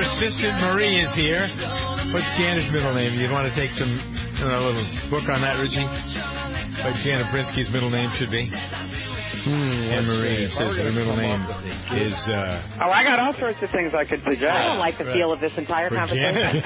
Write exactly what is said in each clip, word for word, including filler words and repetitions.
persistent Marie is here. What's Janet's middle name? You want to take some, you know, a little book on that, Richie? What Janet Brinsky's middle name should be? Hmm, Anne Marie says her middle name is... Uh, oh, I got all sorts of things I could suggest. I don't like the feel of this entire For conversation.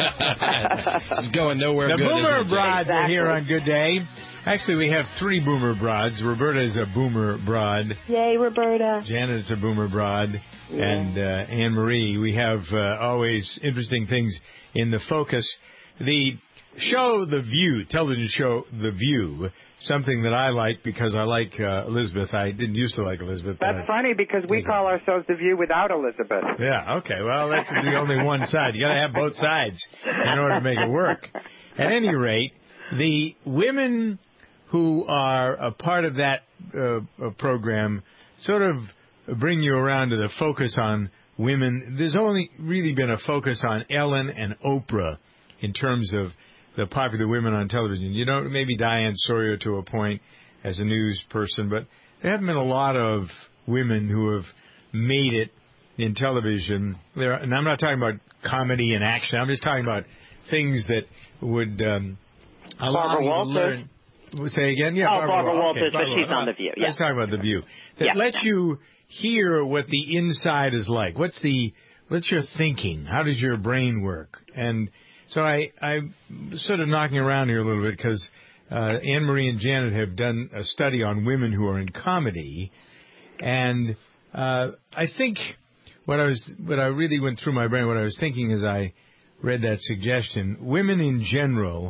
This is going nowhere the good. Boomer is it? Broads Exactly. are here on Good Day. Actually, we have three Boomer Broads. Roberta is a Boomer Broad. Yay, Roberta. Janet is a Boomer Broad. Yeah. And uh, Anne Marie. We have uh, always interesting things in the focus. The show The View, television show The View, something that I like because I like uh, Elizabeth. I didn't used to like Elizabeth. That's but funny because we call ourselves The View without Elizabeth. Yeah, okay. Well, that's the only one side. You got to have both sides in order to make it work. At any rate, the women who are a part of that uh, uh, program sort of bring you around to the focus on women. There's only really been a focus on Ellen and Oprah in terms of the popular women on television. You know, maybe Diane Sawyer to a point as a news person, but there haven't been a lot of women who have made it in television. There, and I'm not talking about comedy and action. I'm just talking about things that would um, allow Barbara you to Walters. learn. Say again? Yeah, Oh, Barbara, Barbara Walters, okay, but Barbara, she's on The View, yeah. Let's talk about The View. That Yeah. lets you hear what the inside is like. What's the what's your thinking? How does your brain work? And so I, I'm sort of knocking around here a little bit because uh, Anne Marie and Janet have done a study on women who are in comedy, and uh, I think what I was what I really went through my brain, what I was thinking as I read that suggestion, women in general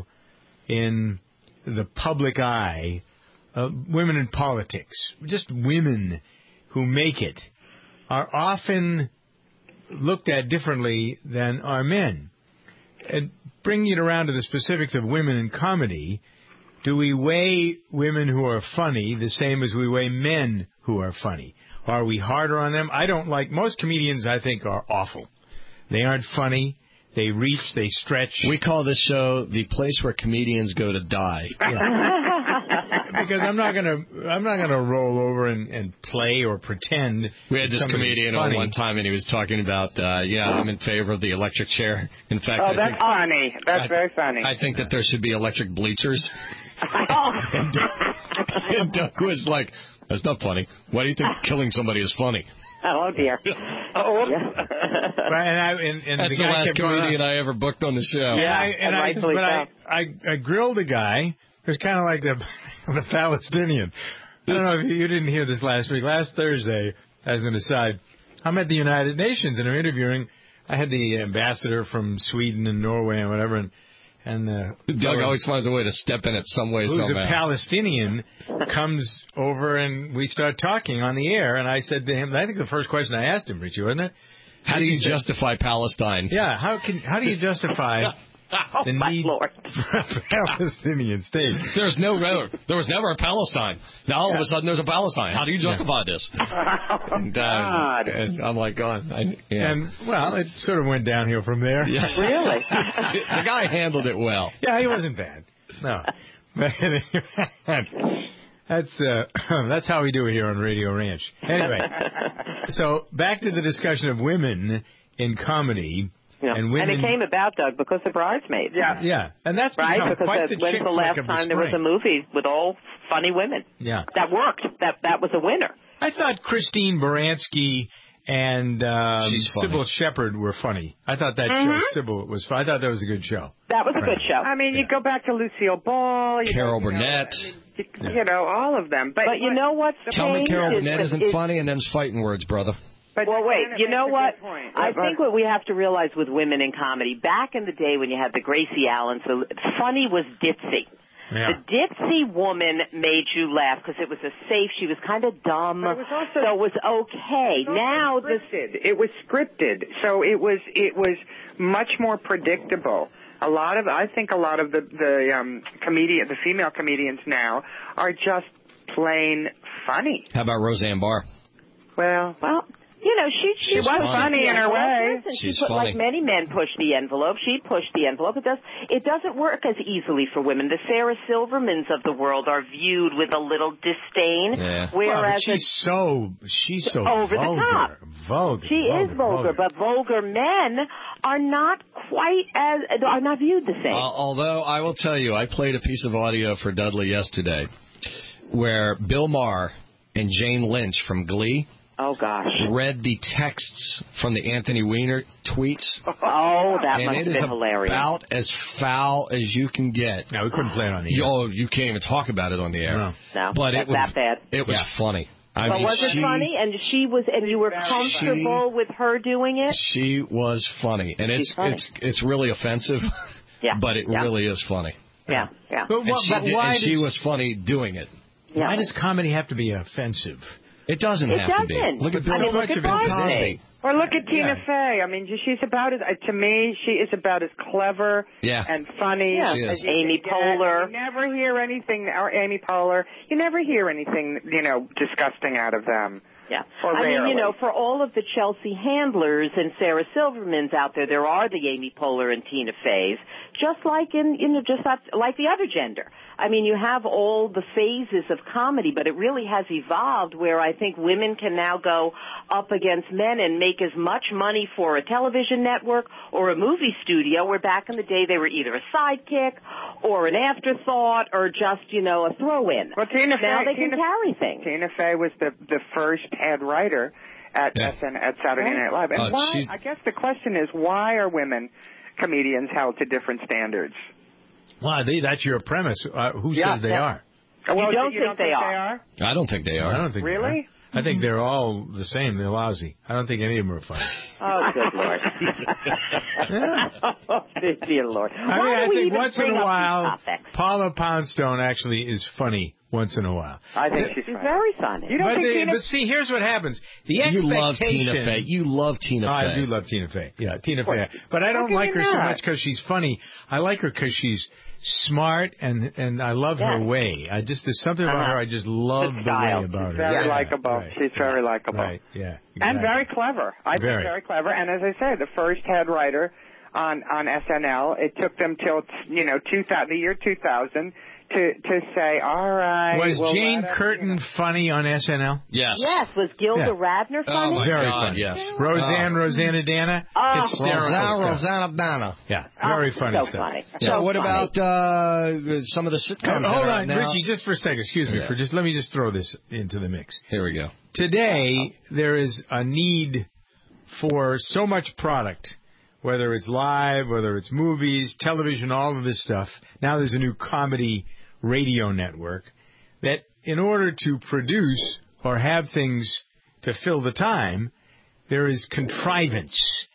in the public eye, uh, women in politics, just women who make it, are often looked at differently than are men. And bringing it around to the specifics of women in comedy, do we weigh women who are funny the same as we weigh men who are funny? Are we harder on them? I don't like, most comedians I think are awful. They aren't funny. They reach, they stretch. We call this show the place where comedians go to die. Yeah. Because I'm not gonna, I'm not gonna roll over and, and play or pretend. We had this somebody's comedian on funny. one time, and he was talking about, uh, yeah, I'm in favor of the electric chair. In fact, Oh, I that's think, funny. That's I- very funny. I think that there should be electric bleachers. and, and Doug was like, that's not funny. Why do you think killing somebody is funny? Oh, dear. Oh, Right, and I, and, and That's the the guy last kept going comedian on. I ever booked on the show. And Yeah, I, and and I, rightfully but I, so. I, I grilled a guy who's kind of like the the Palestinian. I don't know if you, you didn't hear this last week. Last Thursday, as an aside, I'm at the United Nations and I'm interviewing. I had the ambassador from Sweden and Norway and whatever, and and uh, Doug always finds a way to step in it some way, who's somehow. a Palestinian comes over and we start talking on the air. And I said to him, I think the first question I asked him, Richie, wasn't it? How do you He said, justify Palestine? Yeah, how can how do you justify Oh, the my need Lord. for a Palestinian state? There's no, there was never a Palestine. Now all of a sudden there's a Palestine. How do you justify this? And, uh, God. and I'm like, going, I, yeah. And, well, it sort of went downhill from there. Yeah. Really? The guy handled it well. Yeah, he wasn't bad. No. But anyway, that's, uh, that's how we do it here on Radio Ranch. Anyway, so back to the discussion of women in comedy. Yeah. And women, And it came about, Doug, because of Bridesmaids. Yeah. yeah, and that's Right? become Because quite that's the when's chick the flick last of the time there was a spring. movie with all funny women? Yeah. That worked. That that was a winner. I thought Christine Baranski and um, She's funny. Sybil Shepherd were funny. I thought that Mhm. show, Sybil, was fun. I thought that was a good show. That was a Right. good show. I mean, you go back to Lucille Ball. You Carol know, you know, Burnett. I mean, you, you know, all of them. But, But you know what's Tell me changed Carol is Burnett that isn't it's- funny, and them's fighting words, brother. But Well, wait. Janet You know makes a what? good point. I But- think what we have to realize with women in comedy, back in the day when you had the Gracie Allens, the funny was ditzy. Yeah. The ditzy woman made you laugh because it was a safe. She was kind of dumb, But it was also- so it was okay. It was Now also this. scripted. It was scripted, so it was it was much more predictable. A lot of I think a lot of the the um, comedian, the female comedians now are just plain funny. How about Roseanne Barr? Well, Well, You know, she she, she was funny in her way. Listen, She's she put, funny. like many men push the envelope. She pushed the envelope. It does. It doesn't work as easily for women. The Sarah Silvermans of the world are viewed with a little disdain, Yeah. Well, but whereas she's so she's so over the vulgar, top. vulgar. she vulgar, is vulgar, but vulgar men are not quite as are not viewed the same. Uh, although I will tell you, I played a piece of audio for Dudley yesterday where Bill Maher and Jane Lynch from Glee oh gosh. read the texts from the Anthony Weiner tweets. Oh, that and must it have is been hilarious. about as foul as you can get. No, we couldn't play it on the air. Oh, you can't even talk about it on the air. No. No, but that's it was that bad. it was Yeah. funny. I But mean, was it she, funny? And she was, and you were comfortable with her doing it? She was funny, and it's She's funny. it's it's really offensive. Yeah. But it yeah. really is funny. Yeah, yeah. But, And what, she, but did- why and she does, was funny doing it. yeah. why does comedy have to be offensive? It doesn't It have to be. doesn't. Look at I Bill mean, look Cosby. at Bill Cosby. Cosby. Or look at Tina Yeah. Fey. I mean, she's about as, uh, to me, she is about as clever Yeah. and funny Yeah. She is. as you Amy can get. Poehler. You never hear anything, or Amy Poehler. You never hear anything, you know, disgusting out of them. Yeah. Or I mean, rarely. you know, for all of the Chelsea Handlers and Sarah Silvermans out there, there are the Amy Poehler and Tina Feys, just like in, you know, just like, like the other gender. I mean, you have all the phases of comedy, but it really has evolved where I think women can now go up against men and make as much money for a television network or a movie studio, where back in the day they were either a sidekick or an afterthought or just, you know, a throw-in. Well, Tina now Fey, they can Tina, carry things. Tina Fey was the the first head writer at Yeah. S N at Saturday Night Live. And Uh, why? she's- I guess the question is, why are women comedians held to different standards? Well, they, that's your premise. Uh, who Yeah, says they yeah. are? Well, don't you think don't they think are. they are? I don't think they are. I don't think they Really? are. I think they're all the same. They're lousy. I don't think any of them are funny. Oh, good Lord. Oh, dear Lord. I Why mean, do I we think even once in bring a up while, these topics? Paula Poundstone actually is funny once in a while. I think she's She's funny. very funny. You don't But, think they, Tina? but see, here's what happens. The You expectation. love Tina Fey. You love Tina Oh, Fey. I do love Tina Fey. Yeah, Tina Fey. But I How don't can like you her so not? much because she's funny. I like her because she's smart and and I love her Yeah. way. I just there's something about Uh-huh. her I just love The the style. way about her. Very Yeah, likable. right, She's very yeah, likable. Right. Yeah. And exactly. very clever. I Very. think very clever. And as I say, the first head writer on on S N L. It took them till you know two thousand, the year two thousand, to to say, all right. Was well, Jane let us, Curtin you know. funny on S N L? Yes. Yes, was Gilda Yeah. Radner Oh, funny? my Very God, funny. yes. Roseanne, Rosanna Dana, Oh. hysterical Rosanna, stuff. Rosanna Dana. Yeah, Oh, very funny so stuff. funny. So, So what funny. about uh, some of the sitcoms? Uh, hold that are on, now? Richie, just for a second. Excuse me. Yeah. For just let me just throw this into the mix. Here we go. Today, there is a need for so much product, whether it's live, whether it's movies, television, all of this stuff. Now there's a new comedy radio network that in order to produce or have things to fill the time, there is contrivance.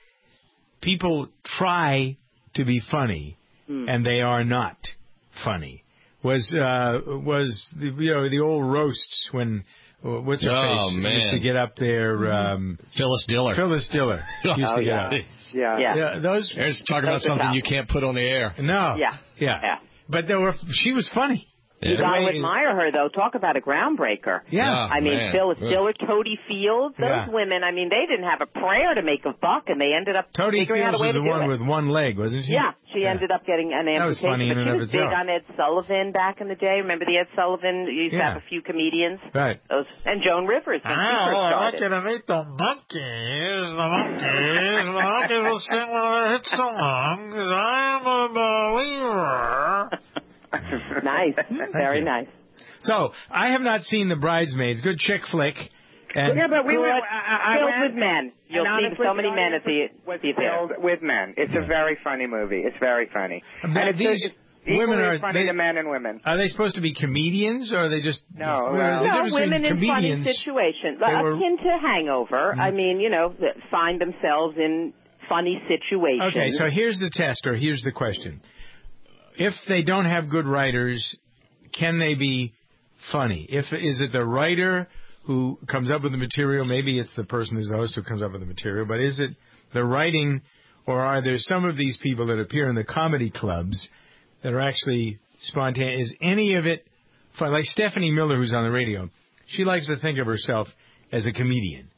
People try to be funny, Hmm. and they are not funny. Was uh, was the, you know the old roasts when uh, what's her Oh, face man. used to get up there? Um, Phyllis Diller. Phyllis Diller used Oh, to get yeah. up. Yeah. Yeah. Yeah, those There's talking about Those are something tough. you can't put on the air. no, Yeah. yeah, Yeah. But there were she was funny. You Yeah. gotta way- admire her, though. Talk about a groundbreaker. Yeah. Yeah. I mean, man. Phyllis Ugh. Diller, Toady Fields, those Yeah. women, I mean, they didn't have a prayer to make a buck, and they ended up Toady figuring out Fields a way was to the do one it. with one leg, wasn't she? Yeah, she ended up getting an That was amputation, funny in but and she of was itself. big on Ed Sullivan back in the day. Remember the Ed Sullivan? You used to Yeah. have a few comedians. Right. Those and Joan Rivers when she first started. to meet the monkeys. The monkeys. The monkeys will sing one of their hit songs. I'm a believer. Nice, very you. nice. So, I have not seen The Bridesmaids. Good chick flick. And Yeah, but we Good. went. I, I Filled went, with men. You'll and see honestly, so many the men at the audience was the theater. filled with men. It's a very funny movie. It's very funny. But and it's, these it's equally women are- as funny they- to men and women. are they supposed to be comedians, or are they just... No, well, well- there's a No, difference women between in funny comedians. situations, They were- akin to Hangover. I mean, you know, that find themselves in funny situations. Okay, so here's the test, or here's the question. If they don't have good writers, can they be funny? If is it the writer who comes up with the material? Maybe it's the person who's the host who comes up with the material, but is it the writing, or are there some of these people that appear in the comedy clubs that are actually spontaneous? Is any of it fun? Like Stephanie Miller, who's on the radio, she likes to think of herself as a comedian.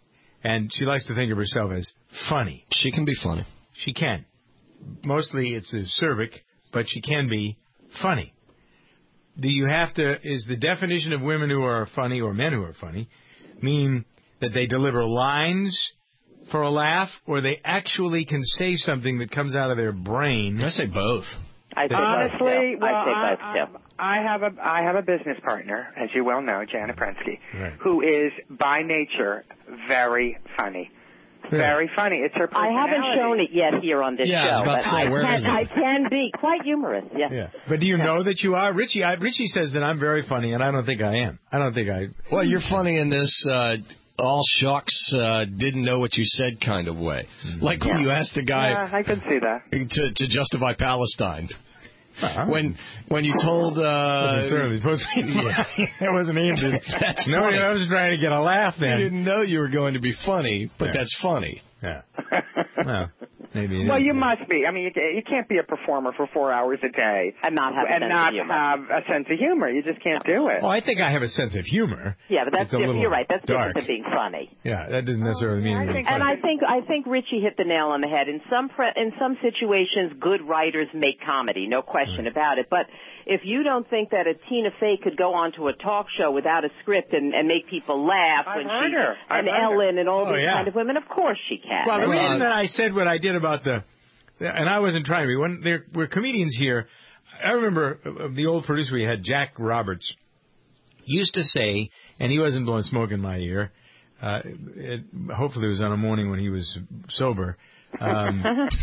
and she likes to think of herself as funny. She can be funny. She can. Mostly it's acerbic, but she can be funny. Do you have to, is the definition of women who are funny or men who are funny mean that they deliver lines for a laugh, or they actually can say something that comes out of their brain? I say both. I say Honestly, both well, I say I, both too. I have a I have a business partner, as you well know, Janet Prensky, Right. who is by nature very funny. Very funny. It's her I personality. haven't shown it yet here on this Yeah, I was show, about but to say, I, where can, is it? I can be quite humorous. Yes. Yeah. But do you know that you are? Richie, I, Richie says that I'm very funny, and I don't think I am. I don't think I... Well, you're funny in this uh, all shucks, uh, didn't know what you said kind of way. Mm-hmm. Like when Yeah. you asked the guy Yeah, I can see that. to, to justify Palestine. Uh-huh. When when you told... Uh, wasn't certainly supposed to be funny. That wasn't aimed at... That's no, funny. I was trying to get a laugh You then. didn't know you were going to be funny, but Yeah. that's funny. Yeah. Well, maybe it Well, is, you yeah. must be. I mean, you, ca- you can't be a performer for four hours a day And not have a and sense not of humor. have a sense of humor. You just can't do it. Oh, I think I have a sense of humor. Yeah, but that's It's a different. little You're right. That's dark. different than being funny. Yeah, that doesn't necessarily mean I you're think- funny. And I think I think Richie hit the nail on the head. In some pre- in some situations, good writers make comedy, no question about it. But if you don't think that a Tina Fey could go onto a talk show without a script and, and make people laugh, I've when heard she her. I've and heard her. Ellen and all Oh, these yeah. kind of women, of course she can. Well, the I mean, reason that I said what I did about the, and I wasn't trying to be, when there were comedians here, I remember uh, the old producer we had, Jack Roberts, used to say, and he wasn't blowing smoke in my ear, uh, it, hopefully it was on a morning when he was sober, um,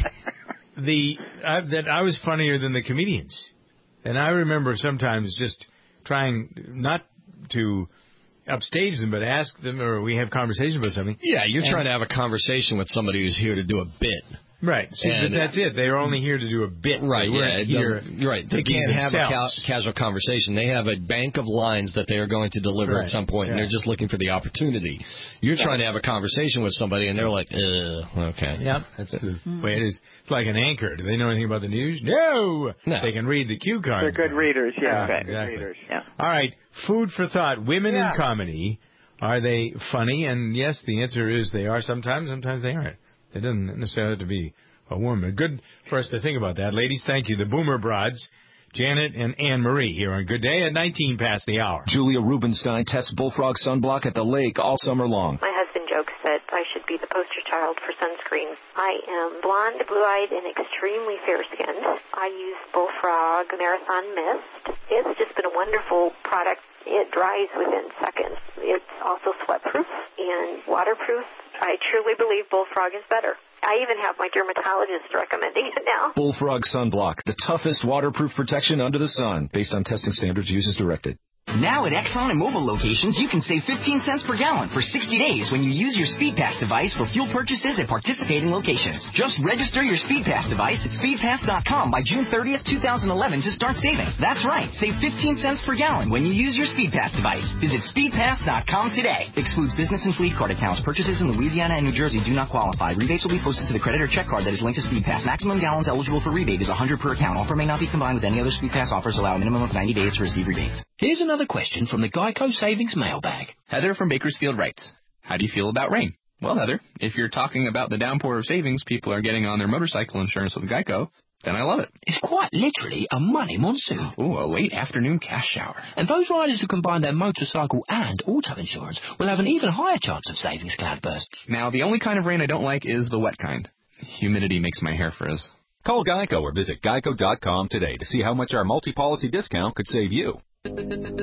the uh, that I was funnier than the comedians. And I remember sometimes just trying not to upstage them, but ask them, or we have conversations about something. Yeah, you're And- trying to have a conversation with somebody who's here to do a bit. Right. See, And- but that's it. They're only here to do a bit. Right, They yeah. weren't It here doesn't- you're right. They to be can't have a ca- themselves. casual conversation. They have a bank of lines that they are going to deliver Right, at some point, and yeah. they're just looking for the opportunity. You're trying to have a conversation with somebody, and they're like, uh, okay. Yep, that's the way it is. It's like an anchor. Do they know anything about the news? No. No. They can read the cue cards. They're good readers, yeah. Yeah, Good exactly. readers. Yeah. All right. Food for thought. Women Yeah. in comedy, are they funny? And yes, the answer is they are sometimes. Sometimes they aren't. It doesn't necessarily have to be a woman. Good for us to think about that. Ladies, thank you. The Boomer Broads, Janet and Anne Marie here on Good Day at nineteen past the hour. Julia Rubenstein tests Bullfrog sunblock at the lake all summer long. My husband jokes that I should be the poster child for sunscreen. I am blonde, blue-eyed, and extremely fair-skinned. I use Bullfrog Marathon Mist. It's just been a wonderful product. It dries within seconds. It's also sweatproof and waterproof. I truly believe Bullfrog is better. I even have my dermatologist recommending it now. Bullfrog sunblock, the toughest waterproof protection under the sun, based on testing standards used as directed. Now at Exxon and Mobil locations, you can save fifteen cents per gallon for sixty days when you use your SpeedPass device for fuel purchases at participating locations. Just register your SpeedPass device at speed pass dot com by June thirtieth, twenty eleven to start saving. That's right, save fifteen cents per gallon when you use your SpeedPass device. Visit speed pass dot com today. Excludes business and fleet card accounts. Purchases in Louisiana and New Jersey do not qualify. Rebates will be posted to the credit or check card that is linked to SpeedPass. Maximum gallons eligible for rebate is one hundred per account. Offer may not be combined with any other SpeedPass offers. Allow a minimum of ninety days to receive rebates. Here's another question from the Geico Savings Mailbag. Heather from Bakersfield writes, how do you feel about rain? Well, Heather, if you're talking about the downpour of savings people are getting on their motorcycle insurance with Geico, then I love it. It's quite literally a money monsoon. Ooh, a late afternoon cash shower. And those riders who combine their motorcycle and auto insurance will have an even higher chance of savings cloudbursts. Now, the only kind of rain I don't like is the wet kind. Humidity makes my hair frizz. Call Geico or visit geico dot com today to see how much our multi-policy discount could save you. It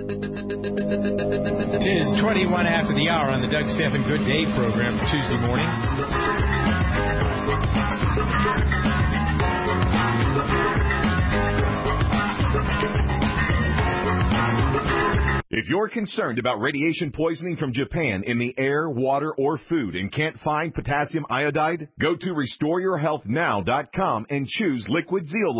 is twenty-one after the hour on the Doug Stephan Good Day program for Tuesday morning. If you're concerned about radiation poisoning from Japan in the air, water, or food and can't find potassium iodide, go to restore your health now dot com and choose Liquid Zeolite.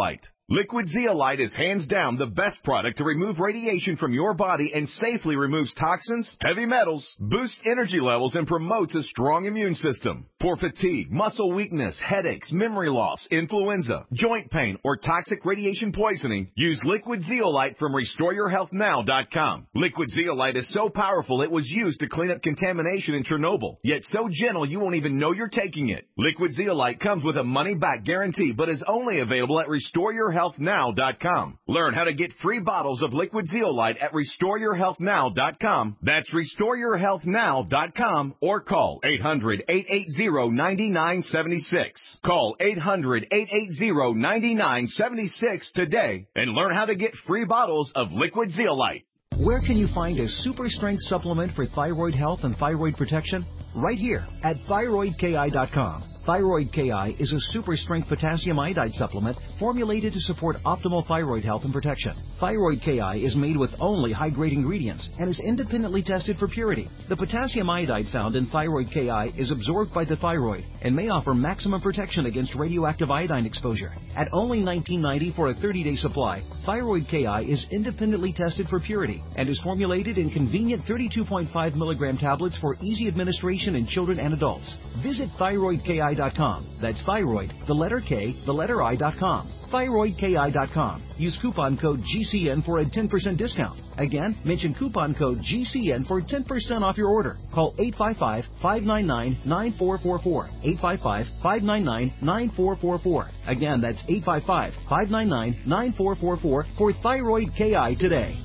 Liquid Zeolite is hands down the best product to remove radiation from your body and safely removes toxins, heavy metals, boosts energy levels, and promotes a strong immune system. For fatigue, muscle weakness, headaches, memory loss, influenza, joint pain, or toxic radiation poisoning, use Liquid Zeolite from Restore Your Health Now dot com. Liquid Zeolite is so powerful it was used to clean up contamination in Chernobyl, yet so gentle you won't even know you're taking it. Liquid Zeolite comes with a money-back guarantee, but is only available at Restore Your Health Now dot com. Learn how to get free bottles of Liquid Zeolite at Restore Your Health Now dot com. That's Restore Your Health Now dot com or call eight hundred, eight eight zero, nine nine seven six. Call eight hundred, eight eight zero, nine nine seven six today and learn how to get free bottles of Liquid Zeolite. Where can you find a super strength supplement for thyroid health and thyroid protection? Right here at thyroid K I dot com. Thyroid K I is a super strength potassium iodide supplement formulated to support optimal thyroid health and protection. Thyroid K I is made with only high-grade ingredients and is independently tested for purity. The potassium iodide found in Thyroid K I is absorbed by the thyroid and may offer maximum protection against radioactive iodine exposure. At only nineteen ninety dollars for a thirty-day supply, Thyroid K I is independently tested for purity and is formulated in convenient thirty-two point five milligram tablets for easy administration in children and adults. Visit thyroid K I dot com. That's thyroid, the letter K, the letter I dot com. thyroid K I dot com. Use coupon code G C N for a ten percent discount. Again, mention coupon code G C N for ten percent off your order. Call eight five five, five nine nine, nine four four four. eight five five, five nine nine, nine four four four. Again, that's eight five five, five nine nine, nine four four four for Thyroid K I today.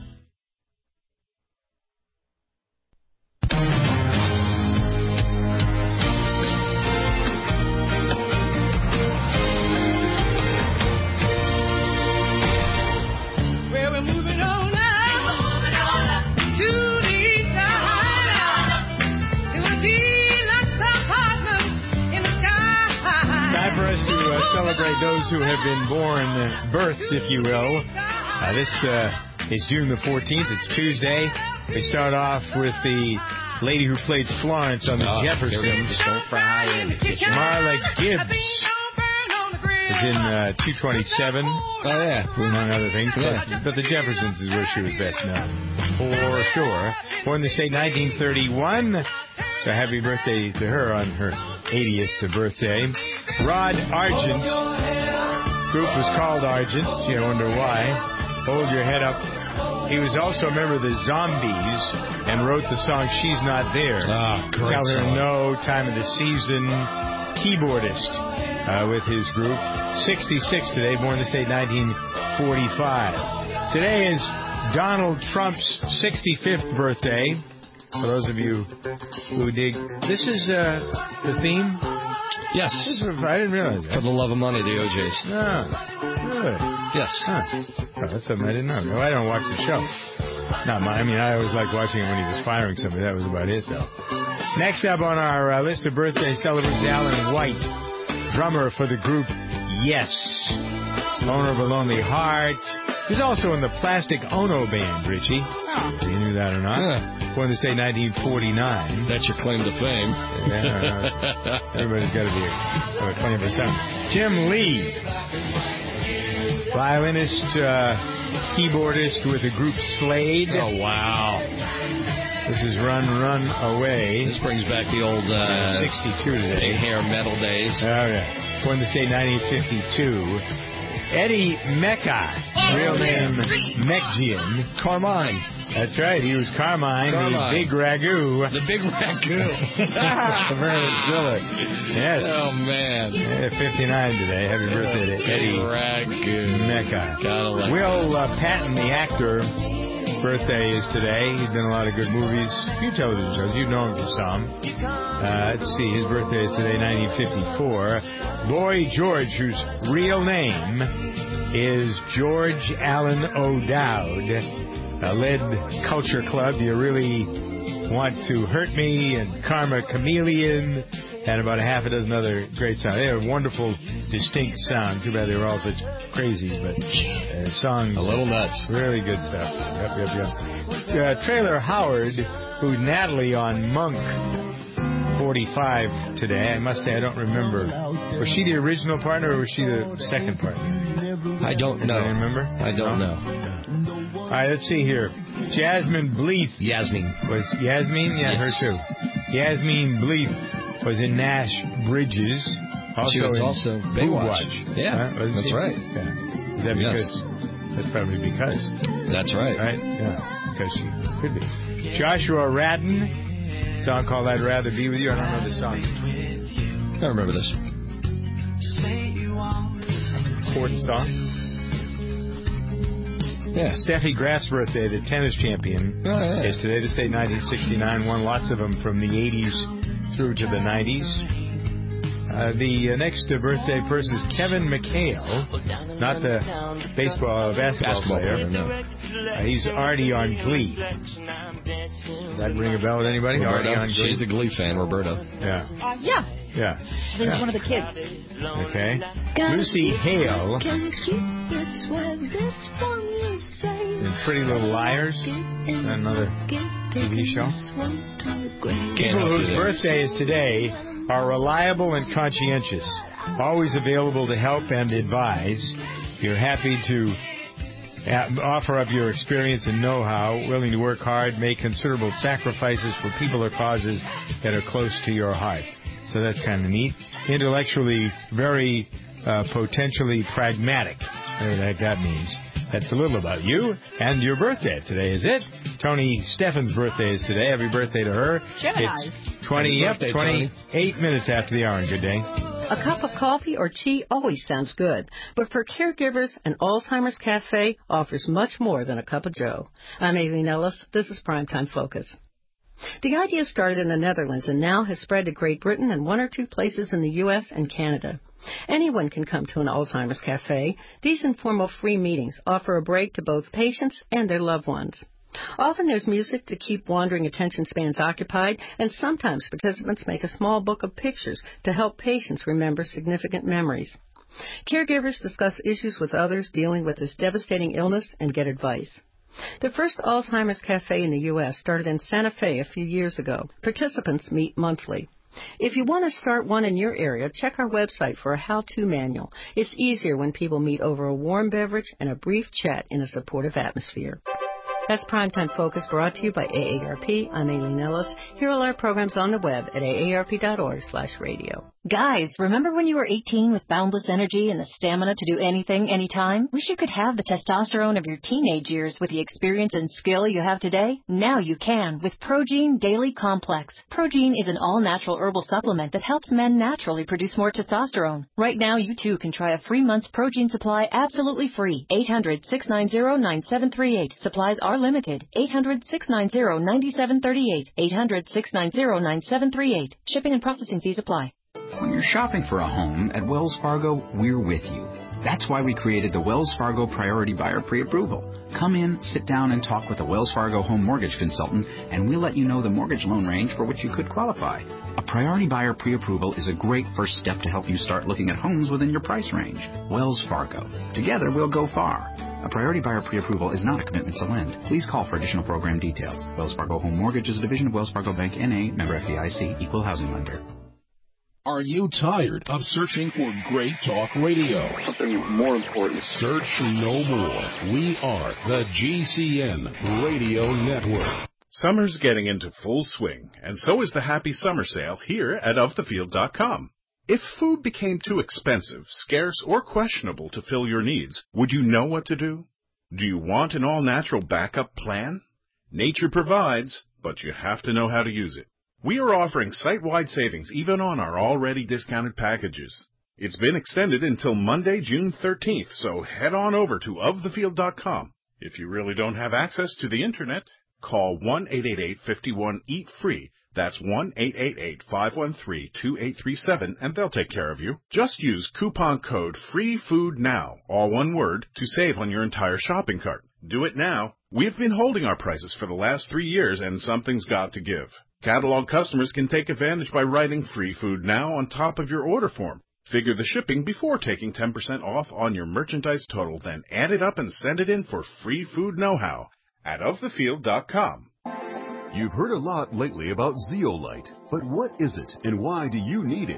Celebrate those who have been born, uh, births, if you will. Uh, this uh, is June the fourteenth. It's Tuesday. We start off with the lady who played Florence on the oh, Jeffersons. Marla Gibbs is in uh, two twenty-seven. Oh, yeah. Among other things. Yeah. But the Jeffersons is where she was best known. For sure. Born in the state nineteen thirty-one. So happy birthday to her on her eightieth birthday. Rod Argent. Group was called Argent. You wonder why. Hold Your Head Up. He was also a member of the Zombies and wrote the song She's Not There. Ah, great Tell Her song. No, Time of the Season. Keyboardist uh, with his group. sixty-six today, born in the state nineteen forty-five. Today is Donald Trump's sixty-fifth birthday. For those of you who dig, this is uh, the theme? Yes. This is, I didn't realize that. For the Love of Money, the O Js. Oh, really? Yes. Huh. Oh, that's something I didn't know. No, I don't watch the show. Not my, I mean, I always liked watching it when he was firing somebody. That was about it, though. Next up on our uh, list of birthday celebrants, Alan White, drummer for the group Yes, owner of A Lonely Heart. He's also in the Plastic Ono Band, Richie. Oh. You knew that or not? Yeah. Born in the state nineteen forty-nine. That's your claim to fame. Yeah, everybody's got to be a, a claim for something. Jim Lee, violinist, uh, keyboardist with the group Slade. Oh, wow. This is Run, Run Away. This brings back the old uh, sixty-two today. Hair metal days. Oh, yeah. Born in the state nineteen fifty-two. Eddie Mecca, real name Mekjian. Carmine. That's right, he was Carmine, Carmine. the big ragu. The big ragu. Zilla. Yes. Oh, man. Yeah, fifty-nine today. Happy birthday to Eddie ragu. Mecca. Gotta like Will uh, Patton, the actor, birthday is today. He's done a lot of good movies, a few television shows. You've known him for some. Uh, let's see, his birthday is today, nineteen fifty-four. Boy George, whose real name is George Allen O'Dowd, uh, led Culture Club, You Really Want to Hurt Me, and Karma Chameleon, and about a half a dozen other great songs. They have a wonderful, distinct sound. Too bad they were all such crazies, but uh, songs. A little nuts. Really good stuff. Yep, yep, yep. Uh, Traylor Howard, who's Natalie on Monk, forty-five today. I must say I don't remember. Was she the original partner or was she the second partner? I don't know. Remember? I don't no? know. All right, let's see here. Jasmine Bleeth. Yasmin. Was Yasmin? Yeah, yes. her too. Yasmin Bleeth was in Nash Bridges. Also she was in also Baywatch. Baywatch. Yeah, huh? that's she? right. Yeah. Is that because? Yes. That's probably because. That's right. Right? Yeah, because she could be. Joshua Radin, song called I'd Rather Be With You. I don't know the song. I remember this. Important song. Yeah. Steffi Graf's birthday, the tennis champion, oh, yeah. is today. This date, nineteen sixty-nine. Won lots of them from the eighties through to the nineties. Uh, the uh, next uh, birthday person is Kevin McHale, not the baseball uh, basketball, basketball player. player. No. Uh, he's Artie on Glee. Does that ring a bell with anybody? Roberta, Artie on Glee. she's the Glee fan, Roberta. Uh, Yeah. yeah. Yeah. I think yeah. it's one of the kids. Okay. Lucy Hale. In Pretty Little Liars, another T V show. People whose birthday is today are reliable and conscientious, always available to help and advise. You're happy to offer up your experience and know-how, willing to work hard, make considerable sacrifices for people or causes that are close to your heart. So that's kind of neat. Intellectually very uh, potentially pragmatic. Whatever the heck that means. That's a little about you and your birthday. Today is it. Tony Steffen's birthday is today. Happy birthday to her. Gemini's. It's twenty, yep, birthday, twenty-eight minutes after the hour. Good day. A cup of coffee or tea always sounds good, but for caregivers, an Alzheimer's Cafe offers much more than a cup of joe. I'm Aileen Ellis. This is Primetime Focus. The idea started in the Netherlands and now has spread to Great Britain and one or two places in the U S and Canada. Anyone can come to an Alzheimer's Cafe. These informal free meetings offer a break to both patients and their loved ones. Often there's music to keep wandering attention spans occupied, and sometimes participants make a small book of pictures to help patients remember significant memories. Caregivers discuss issues with others dealing with this devastating illness and get advice. The first Alzheimer's Cafe in the U S started in Santa Fe a few years ago. Participants meet monthly. If you want to start one in your area, check our website for a how-to manual. It's easier when people meet over a warm beverage and a brief chat in a supportive atmosphere. That's Primetime Focus, brought to you by A A R P. I'm Aileen Ellis. Hear all our programs on the web at A A R P dot org slash radio. Guys, remember when you were eighteen with boundless energy and the stamina to do anything, anytime? Wish you could have the testosterone of your teenage years with the experience and skill you have today? Now you can with Progene Daily Complex. Progene is an all-natural herbal supplement that helps men naturally produce more testosterone. Right now, you too can try a free month's Progene supply absolutely free. eight hundred, six nine zero, nine seven three eight. Supplies are limited. eight hundred, six nine zero, nine seven three eight. eight hundred, six nine zero, nine seven three eight. Shipping and processing fees apply. When you're shopping for a home at Wells Fargo, we're with you. That's why we created the Wells Fargo Priority Buyer Pre-Approval. Come in, sit down, and talk with a Wells Fargo home mortgage consultant, and we'll let you know the mortgage loan range for which you could qualify. A Priority Buyer Pre-Approval is a great first step to help you start looking at homes within your price range. Wells Fargo. Together, we'll go far. A Priority Buyer Pre-Approval is not a commitment to lend. Please call for additional program details. Wells Fargo Home Mortgage is a division of Wells Fargo Bank, N A, member F D I C, equal housing lender. Are you tired of searching for great talk radio? Something more important. Search no more. We are the G C N Radio Network. Summer's getting into full swing, and so is the Happy Summer Sale here at of the field dot com. If food became too expensive, scarce, or questionable to fill your needs, would you know what to do? Do you want an all-natural backup plan? Nature provides, but you have to know how to use it. We are offering site-wide savings even on our already discounted packages. It's been extended until Monday, June thirteenth, so head on over to of the field dot com. If you really don't have access to the Internet, call one eight eight eight, five one, E A T, FREE. That's one eight eight eight, five one three, two eight three seven, and they'll take care of you. Just use coupon code FREEFOODNOW, all one word, to save on your entire shopping cart. Do it now. We've been holding our prices for the last three years, and something's got to give. Catalog customers can take advantage by writing Free Food Now on top of your order form. Figure the shipping before taking ten percent off on your merchandise total, then add it up and send it in for Free Food Know-How at of the field dot com. You've heard a lot lately about Zeolite, but what is it and why do you need it?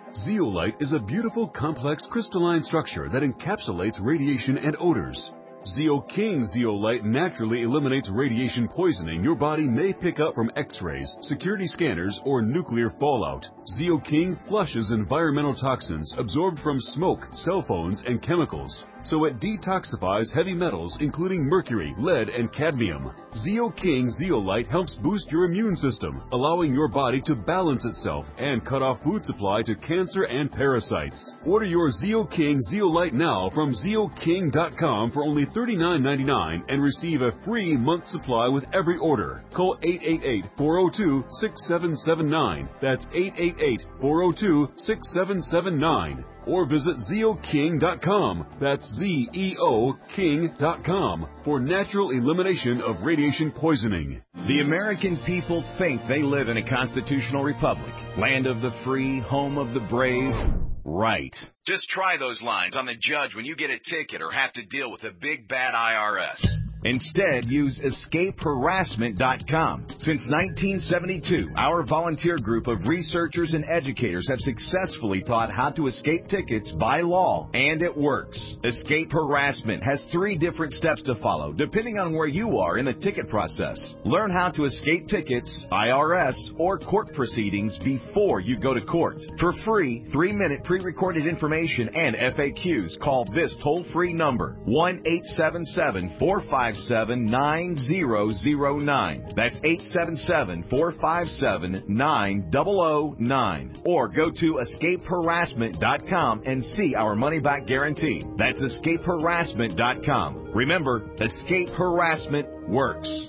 Zeolite is a beautiful, complex crystalline structure that encapsulates radiation and odors. Zeo King Zeolite naturally eliminates radiation poisoning your body may pick up from X-rays, security scanners, or nuclear fallout. Zeo King flushes environmental toxins absorbed from smoke, cell phones, and chemicals, so it detoxifies heavy metals including mercury, lead, and cadmium. Zeo King Zeolite helps boost your immune system, allowing your body to balance itself and cut off food supply to cancer and parasites. Order your Zeo King Zeolite now from Zeo King dot com for only thirty-nine ninety-nine and receive a free month supply with every order. Call eight eight eight, four oh two, six seven seven nine. That's eight eight eight, four oh two, six seven seven nine. Or visit Zeo King dot com. That's Z E O King dot com for natural elimination of radiation poisoning. The American people think they live in a constitutional republic, land of the free, home of the brave. Right. Just try those lines on the judge when you get a ticket or have to deal with a big bad I R S. Instead, use escape harassment dot com. Since nineteen seventy-two, our volunteer group of researchers and educators have successfully taught how to escape tickets by law, and it works. Escape Harassment has three different steps to follow, depending on where you are in the ticket process. Learn how to escape tickets, I R S, or court proceedings before you go to court. For free, three-minute pre-recorded information and F A Qs, call this toll-free number, one eight seven seven, four five seven, nine zero zero nine. That's eight seven seven, four five seven, nine zero zero nine. Or go to escape harassment dot com and see our money-back guarantee. That's escape harassment dot com. Remember, Escape Harassment works.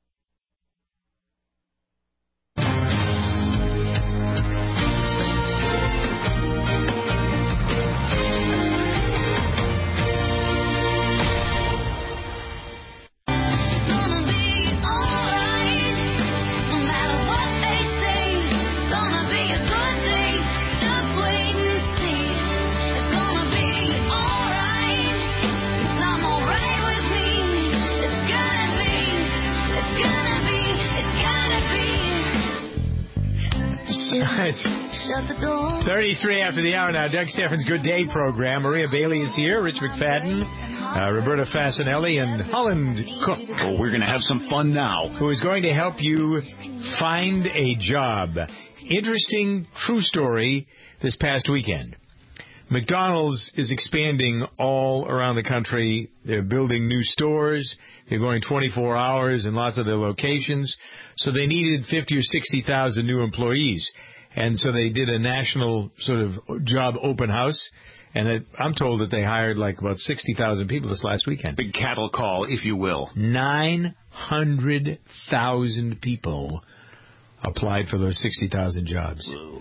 thirty-three after the hour now. Doug Steffens' Good Day program. Maria Bailey is here. Rich McFadden, uh, Roberta Fasanelli, and Holland Cook. Oh, we're going to have some fun now. Who is going to help you find a job. Interesting true story this past weekend. McDonald's is expanding all around the country. They're building new stores. They're going twenty-four hours in lots of their locations. So they needed fifty or sixty thousand new employees. And so they did a national sort of job open house. And it, I'm told that they hired like about sixty thousand people this last weekend. Big cattle call, if you will. nine hundred thousand people applied for those sixty thousand jobs. Whoa.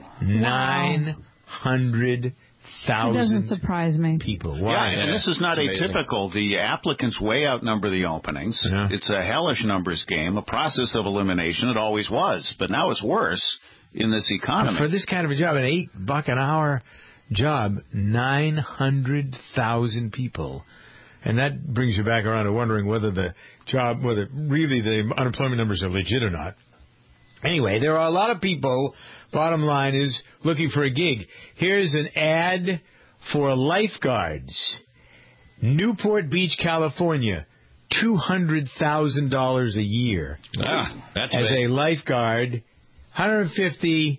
nine hundred thousand. It doesn't surprise me. People. Why? Yeah, and this is not atypical. The applicants way outnumber the openings. Yeah. It's a hellish numbers game, a process of elimination. It always was, but now it's worse in this economy. For this kind of a job, an eight buck an hour job, nine hundred thousand people. And that brings you back around to wondering whether the job, whether really the unemployment numbers are legit or not. Anyway, there are a lot of people, bottom line is, looking for a gig. Here's an ad for lifeguards. Newport Beach, California, two hundred thousand dollars a year. Ah, that's as big. a lifeguard, one hundred fifty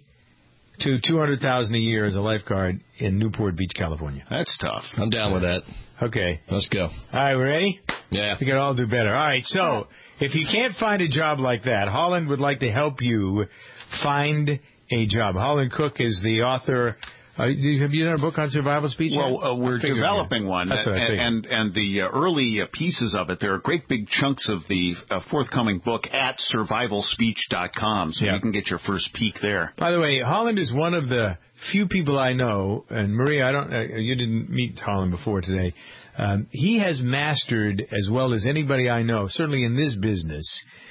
to two hundred thousand a year as a lifeguard in Newport Beach, California. That's tough. I'm down with that. Okay. Let's go. All right, we ready? Yeah. We can all do better. All right, so if you can't find a job like that, Holland would like to help you find a job. Holland Cook is the author. Uh, have you done a book on survival speech? Well, uh, we're developing you. one, That's what I and, figured. and and the uh, early uh, pieces of it. There are great big chunks of the uh, forthcoming book at survival speech dot com, so Yeah. you can get your first peek there. By the way, Holland is one of the few people I know, and Maria, I don't. Uh, you didn't meet Holland before today. Um, he has mastered, as well as anybody I know, certainly in this business,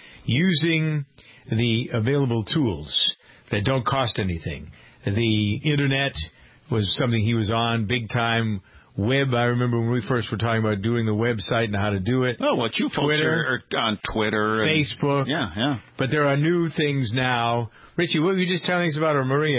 using the available tools that don't cost anything. The Internet was something he was on big time. Web, I remember when we first were talking about doing the website and how to do it. Oh, what you folks Twitter, are on Twitter. And, Facebook. yeah, yeah. But there are new things now. Richie, what were you just telling us about, or Maria?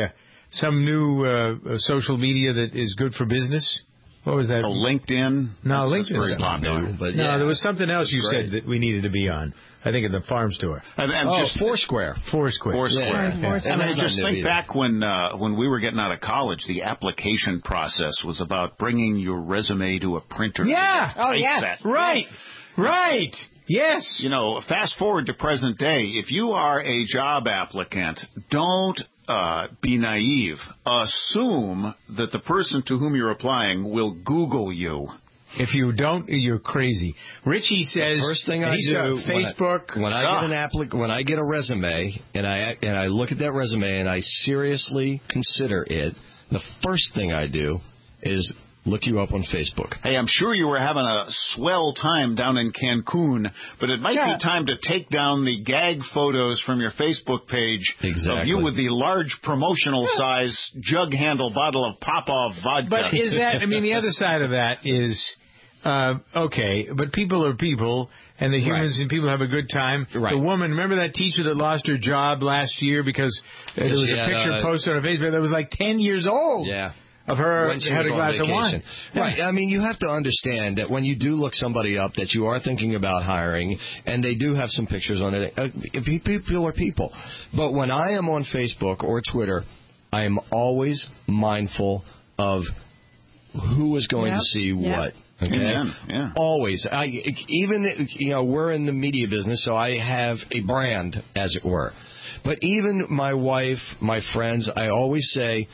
some new uh, social media that is good for business? What was that? Oh, LinkedIn. No, That's LinkedIn. very popular. But no, yeah. there was something else you Great. said that we needed to be on. I think at the farm store. And, and oh, just Foursquare. Foursquare. Foursquare. Yeah. Yeah. And I just think back when uh, when we were getting out of college, the application process was about bringing your resume to a printer. Yeah. Oh, yes. Right. Right. Yes. You know, fast forward to present day. If you are a job applicant, don't uh, be naive. Assume that the person to whom you're applying will Google you. If you don't, you're crazy. Richie says the first thing I he's do on Facebook. When I, when I get an applic- when I get a resume and I and I look at that resume and I seriously consider it, the first thing I do is look you up on Facebook. Hey, I'm sure you were having a swell time down in Cancun, but it might yeah. be time to take down the gag photos from your Facebook page exactly. of you with the large promotional size jug handle bottle of Popov vodka. But is that, I mean, the other side of that is, uh, okay, but people are people, and the humans right. and people have a good time. Right. The woman, remember that teacher that lost her job last year because there was a had, picture uh, posted on Facebook that was like ten years old? Yeah. Of her when she had was a glass on of wine. Right. I mean, you have to understand that when you do look somebody up that you are thinking about hiring, and they do have some pictures on it, uh, people are people. But when I am on Facebook or Twitter, I am always mindful of who is going yep. to see yep. what. Okay. Yeah, yeah. Always. I even you know we're in the media business, so I have a brand, as it were. But even my wife, my friends, I always say,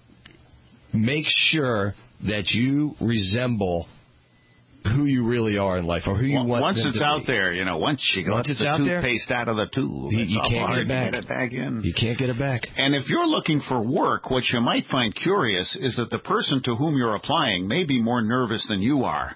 make sure that you resemble who you really are in life, or who you well, want. Once them it's to out be. there, you know, once you got the out toothpaste there, out of the tube, you, it's you can't hard get it back. to get it back in. You can't get it back. And if you're looking for work, what you might find curious is that the person to whom you're applying may be more nervous than you are.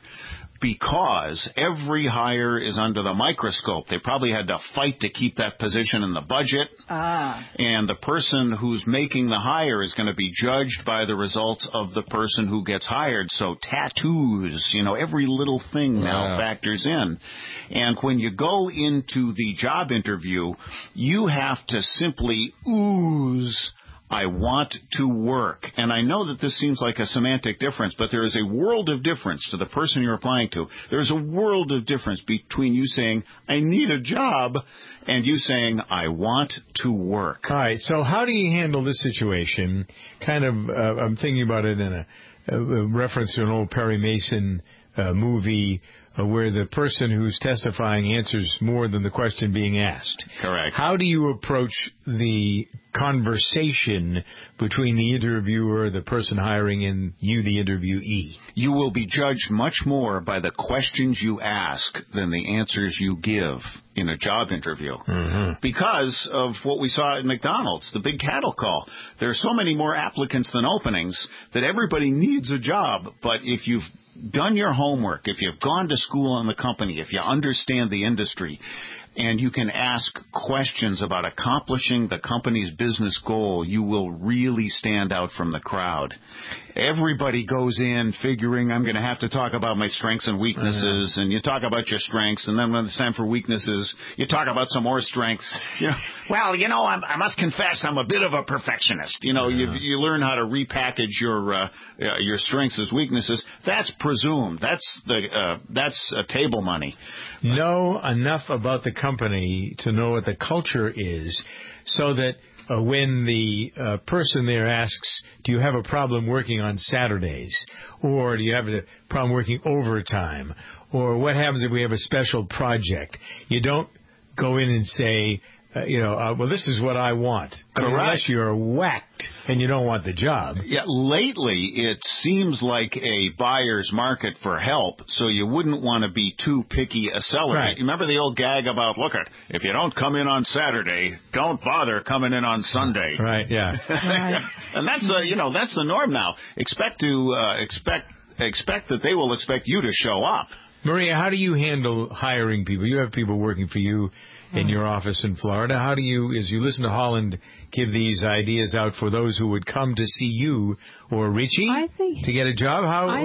Because every hire is under the microscope. They probably had to fight to keep that position in the budget. Ah. And the person who's making the hire is going to be judged by the results of the person who gets hired. So tattoos, you know, every little thing now yeah. factors in. And when you go into the job interview, you have to simply ooze, I want to work. And I know that this seems like a semantic difference, but there is a world of difference to the person you're applying to. There's a world of difference between you saying, I need a job, and you saying, I want to work. All right, so how do you handle this situation? Kind of, uh, I'm thinking about it in a, a reference to an old Perry Mason uh, movie, Uh, where the person who's testifying answers more than the question being asked. Correct. How do you approach the conversation between the interviewer, the person hiring, and you, the interviewee? You will be judged much more by the questions you ask than the answers you give in a job interview. Mm-hmm. Because of what we saw at McDonald's, the big cattle call. There are so many more applicants than openings that everybody needs a job, but if you've done your homework, if you've gone to school in the company, if you understand the industry, and you can ask questions about accomplishing the company's business goal, you will really stand out from the crowd. Everybody goes in figuring I'm going to have to talk about my strengths and weaknesses, mm-hmm. and you talk about your strengths, and then when it's time for weaknesses, you talk about some more strengths. You know, well, you know, I'm, I must confess I'm a bit of a perfectionist. You know, mm-hmm. you, you learn how to repackage your uh, uh, your strengths as weaknesses. That's presumed. That's the uh, that's uh, table money. Know enough about the company to know what the culture is, so that uh, when the uh, person there asks, do you have a problem working on Saturdays? Or do you have a problem working overtime? Or what happens if we have a special project? You don't go in and say, uh, you know, uh, well, this is what I want. Correct. Unless you're whacked and you don't want the job. Yeah, lately it seems like a buyer's market for help, so you wouldn't want to be too picky a seller. Right. You remember the old gag about, look at, if you don't come in on Saturday, don't bother coming in on Sunday. Right, yeah. Right. And that's, uh, you know, that's the norm now. Expect to, uh, expect, expect that they will expect you to show up. Maria, how do you handle hiring people? You have people working for you in your office in Florida. How do you, as you listen to Holland, give these ideas out for those who would come to see you or Richie I think, to get a job? How? I,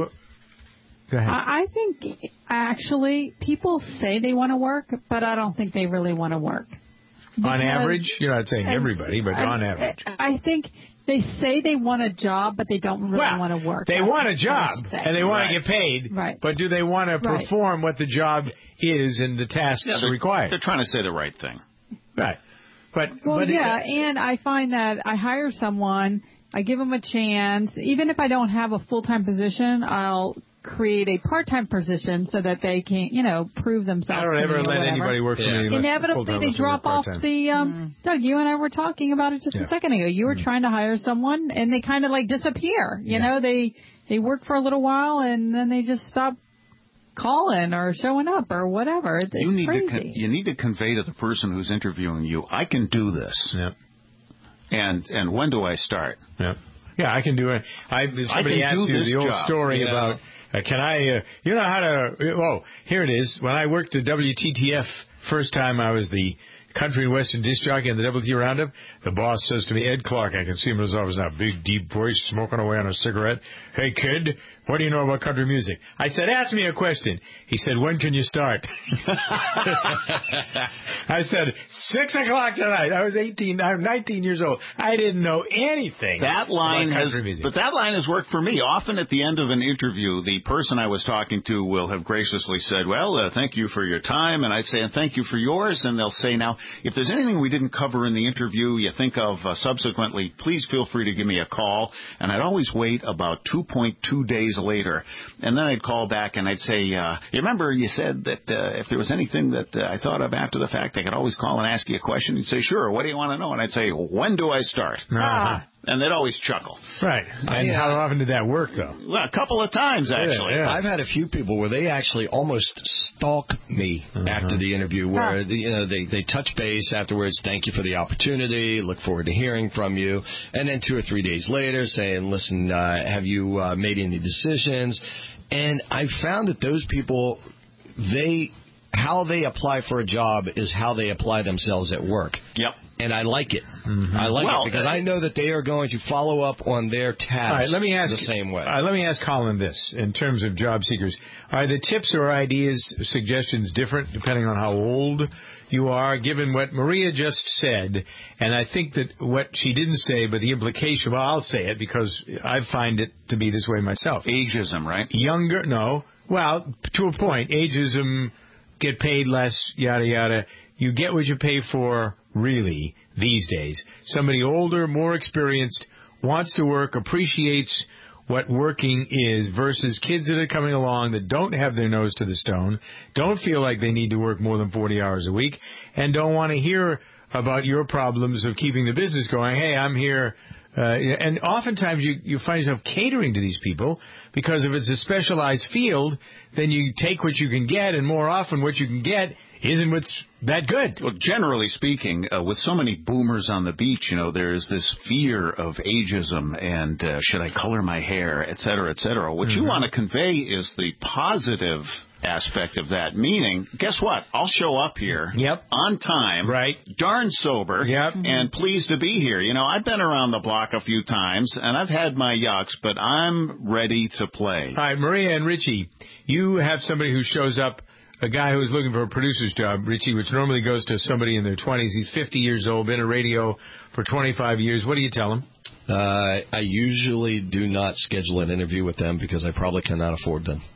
Go ahead. I think actually people say they want to work, but I don't think they really want to work. On average? You're not saying everybody, but on average. I think they say they want a job, but they don't really well, want to work. They That's want a what job, they and they want Right. to get paid, right. but do they want to Right. perform what the job is and the tasks Yeah, they're, required? they're trying to say the right thing. Right. But, Well, but yeah, it, and I find that I hire someone, I give them a chance. Even if I don't have a full-time position, I'll create a part-time position so that they can, you know, prove themselves. I don't to ever me or let whatever. anybody work for me unless Inevitably, full-time they unless drop they're off part-time. the. Um, Doug, you and I were talking about it just Yeah. a second ago. You were Mm-hmm. trying to hire someone, and they kind of like disappear. You Yeah. know, they they work for a little while, and then they just stop calling or showing up or whatever. It's, you it's need crazy. to con- you need to convey to the person who's interviewing you, I can do this. Yeah. And and when do I start? Yeah. Yeah, I can do it. I if somebody I can asked do you this the old job. story Yeah. about uh, can I uh, you know how to oh here it is. When I worked at W T T F first time, I was the country and western disc jockey in the W T Roundup. The boss says to me, Ed Clark, I can see him in his office now, big deep voice, smoking away on a cigarette. Hey kid, what do you know about country music? I said, ask me a question. He said, when can you start? I said, six o'clock tonight. I was eighteen, I'm nineteen years old. I didn't know anything. That line about has, country music. but that line has worked for me. Often at the end of an interview, the person I was talking to will have graciously said, well, uh, thank you for your time. And I'd say, and thank you for yours. And they'll say, now, if there's anything we didn't cover in the interview you think of uh, subsequently, please feel free to give me a call. And I'd always wait about two point two days later. And then I'd call back and I'd say, uh, you remember you said that uh, if there was anything that uh, I thought of after the fact, I could always call and ask you a question. You'd say, sure, what do you want to know? And I'd say, when do I start? Uh-huh. And they'd always chuckle. Right. And Yeah. how often did that work, though? Well, a couple of times, actually. Yeah, yeah. I've had a few people where they actually almost stalk me Uh-huh. after the interview, where you know they they touch base afterwards. Thank you for the opportunity. Look forward to hearing from you. And then two or three days later, saying, "Listen, uh, have you uh, made any decisions?" And I found that those people, they how they apply for a job is how they apply themselves at work. Yep. And I like it. Mm-hmm. I like Well, it because I know that they are going to follow up on their tasks All right, let me ask the same way. All right, let me ask Colin this in terms of job seekers. Are the tips or ideas, suggestions different depending on how old you are, given what Maria just said? And I think that what she didn't say, but the implication, well, I'll say it because I find it to be this way myself. Ageism, right? Younger, no. Well, to a point. Ageism, get paid less, yada, yada. You get what you pay for, really, these days. Somebody older, more experienced, wants to work, appreciates what working is, versus kids that are coming along that don't have their nose to the stone, don't feel like they need to work more than forty hours a week, and don't want to hear about your problems of keeping the business going. Hey, I'm here. Uh, and oftentimes you, you find yourself catering to these people because if it's a specialized field, then you take what you can get, and more often what you can get isn't what's that good. Well, generally speaking, uh, with so many boomers on the beach, you know, there's this fear of ageism and uh, should I color my hair, et cetera, et cetera. What Mm-hmm. you want to convey is the positive aspect of that, meaning, guess what? I'll show up here yep. on time, right? Darn sober, yep. and pleased to be here. You know, I've been around the block a few times, and I've had my yucks, but I'm ready to play. All right, Maria and Richie, you have somebody who shows up, a guy who's looking for a producer's job, Richie, which normally goes to somebody in their twenties. He's fifty years old, been in radio for twenty-five years. What do you tell him? Uh, I usually do not schedule an interview with them because I probably cannot afford them.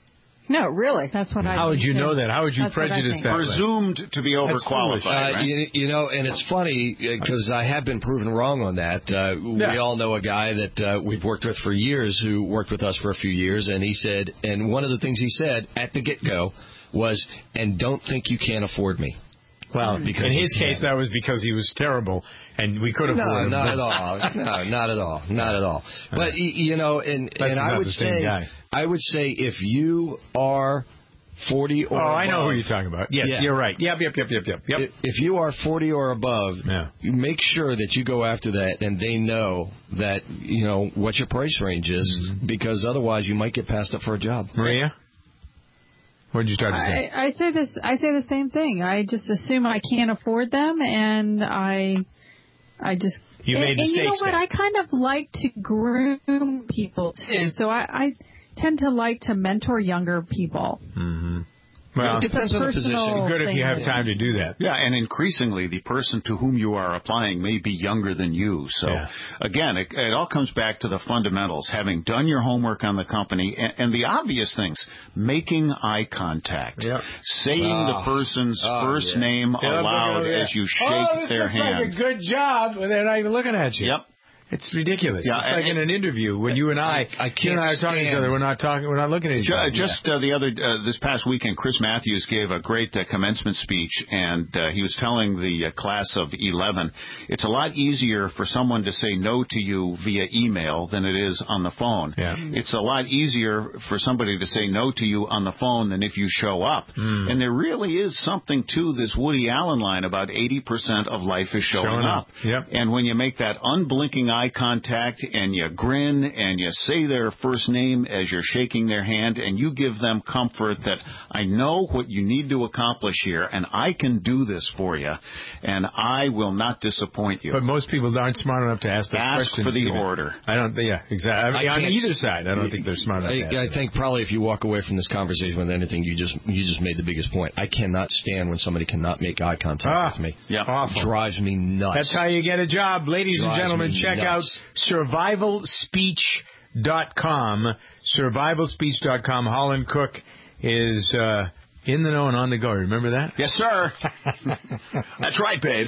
No, really. That's what I How would you know that? How would you That's what I prejudice think. that? Presumed to be overqualified, Uh, right? you, you know, and it's funny because I have been proven wrong on that. Uh, Yeah. We all know a guy that uh, we've worked with for years who worked with us for a few years, and he said, and one of the things he said at the get-go was, and don't think you can't afford me. Well, because in his you case, can. that was because he was terrible, and we could have. No, not at all. No, not at all. Not at all. But y- you know, and That's and I not would the same say, guy. I would say if you are forty or Oh, above, I know who you're talking about. Yes, Yeah. you're right. Yep, yep, yep, yep, yep, yep. If- If you are forty or above, Yeah. you make sure that you go after that, and they know that you know what your price range is, Mm-hmm. because otherwise you might get passed up for a job. Maria, what did you start to say? I, I say this. I say the same thing. I just assume I can't afford them, and I, I just. You and, made and you know mistakes what? then. I kind of like to groom people too. So I, I tend to like to mentor younger people. Mm-hmm. Well, it depends on the position. Good if you have time to do that. Yeah, and increasingly, the person to whom you are applying may be younger than you. So, yeah. again, it, it all comes back to the fundamentals, having done your homework on the company, and, and the obvious things, making eye contact, yep. saying oh. the person's oh, first yeah. name yeah, aloud as you shake oh, this their looks hand. Like a good job, and they're not even looking at you. Yep. It's ridiculous. Yeah, it's like and, in an interview when you and I, I, I you and I are talking to each other. We're not talking. We're not looking at each other. Just uh, the other uh, this past weekend, Chris Matthews gave a great uh, commencement speech, and uh, he was telling the uh, class of eleven, it's a lot easier for someone to say no to you via email than it is on the phone. Yeah. It's a lot easier for somebody to say no to you on the phone than if you show up. Mm. And there really is something to this Woody Allen line about eighty percent of life is showing, showing up. up. Yep. And when you make that unblinking eye contact, and you grin and you say their first name as you're shaking their hand, and you give them comfort that I know what you need to accomplish here, and I can do this for you, and I will not disappoint you. But most people aren't smart enough to ask that ask question. for the either. order. I don't. Yeah, exactly. I mean, on either side, I don't think they're smart enough. I, to ask I think probably if you walk away from this conversation with anything, you just you just made the biggest point. I cannot stand when somebody cannot make eye contact ah, with me. Yeah, it drives me nuts. That's how you get a job, ladies drives and gentlemen. Check nuts. out survival speech dot com. survival speech dot com. Holland Cook is uh, in the know and on the go. Remember that? Yes, sir. That's right, babe.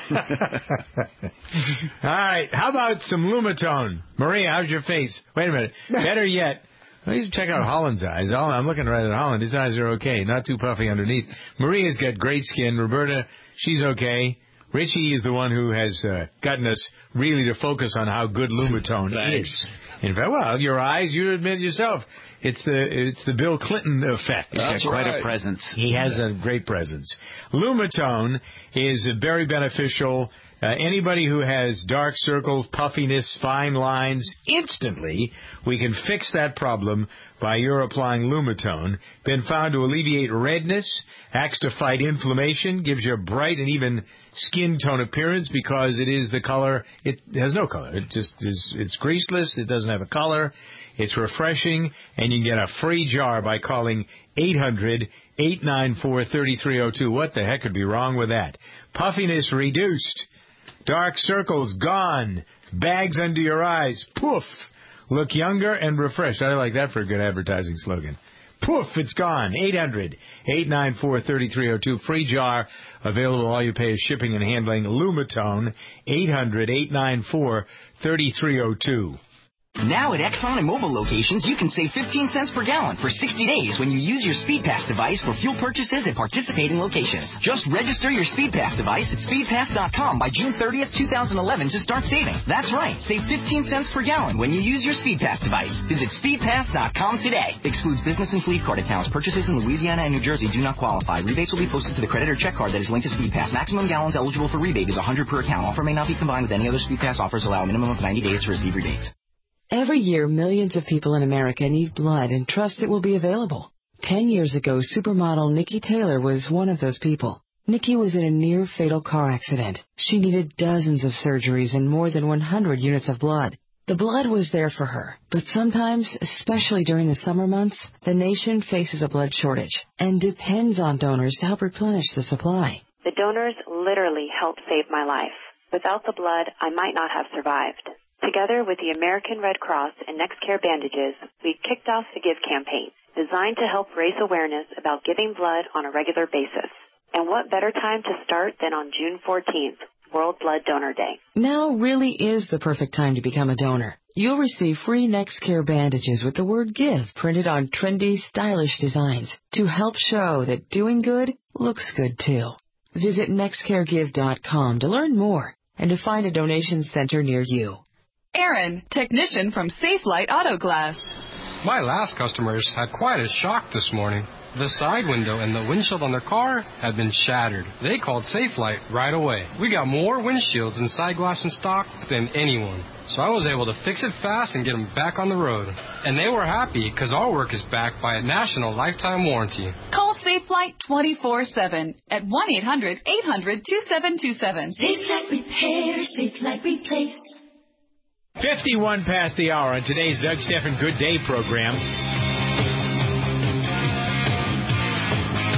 All right. How about some Lumitone? Maria, how's your face? Wait a minute. Better yet, let's check out Holland's eyes. I'm looking right at Holland. His eyes are okay. Not too puffy underneath. Maria's got great skin. Roberta, she's okay. Richie is the one who has uh, gotten us really to focus on how good Lumitone is. In fact, well, your eyes, you admit yourself, it's the it's the Bill Clinton effect. He's got quite right. a presence. He has a great presence. Lumitone is very beneficial. Uh, anybody who has dark circles, puffiness, fine lines, instantly we can fix that problem by your applying Lumitone. Been found to alleviate redness, acts to fight inflammation, gives you a bright and even skin tone appearance because it is the color. It has no color. It just is. It's greaseless. It doesn't have a color. It's refreshing, and you can get a free jar by calling eight hundred, eight nine four, three three zero two. What the heck could be wrong with that? Puffiness reduced. Dark circles gone. Bags under your eyes. Poof. Look younger and refreshed. I like that for a good advertising slogan. Poof, it's gone. eight hundred, eight nine four, three three zero two. Free jar available. All you pay is shipping and handling. Lumitone, eight hundred, eight nine four, three three zero two. Now at Exxon and Mobil locations, you can save fifteen cents per gallon for sixty days when you use your SpeedPass device for fuel purchases at participating locations. Just register your SpeedPass device at speed pass dot com by June thirtieth, twenty eleven to start saving. That's right, save fifteen cents per gallon when you use your SpeedPass device. Visit speed pass dot com today. Excludes business and fleet card accounts. Purchases in Louisiana and New Jersey do not qualify. Rebates will be posted to the credit or check card that is linked to SpeedPass. Maximum gallons eligible for rebate is one hundred per account. Offer may not be combined with any other SpeedPass offers. Allow a minimum of ninety days to receive rebates. Every year, millions of people in America need blood and trust it will be available. Ten years ago, supermodel Nikki Taylor was one of those people. Nikki was in a near-fatal car accident. She needed dozens of surgeries and more than one hundred units of blood. The blood was there for her, but sometimes, especially during the summer months, the nation faces a blood shortage and depends on donors to help replenish the supply. The donors literally helped save my life. Without the blood, I might not have survived. Together with the American Red Cross and NextCare Bandages, we kicked off the Give campaign, designed to help raise awareness about giving blood on a regular basis. And what better time to start than on June fourteenth, World Blood Donor Day. Now really is the perfect time to become a donor. You'll receive free NextCare Bandages with the word GIVE printed on trendy, stylish designs to help show that doing good looks good too. Visit next care give dot com to learn more and to find a donation center near you. Aaron, technician from Safelite Auto Glass. My last customers had quite a shock this morning. The side window and the windshield on their car had been shattered. They called Safelite right away. We got more windshields and side glass in stock than anyone. So I was able to fix it fast and get them back on the road. And they were happy because our work is backed by a national lifetime warranty. Call Safelite twenty-four seven at one eight hundred, eight hundred, two seven two seven. Safelite Repair, Safelite Replace. fifty-one past the hour on today's Doug Steffen Good Day program.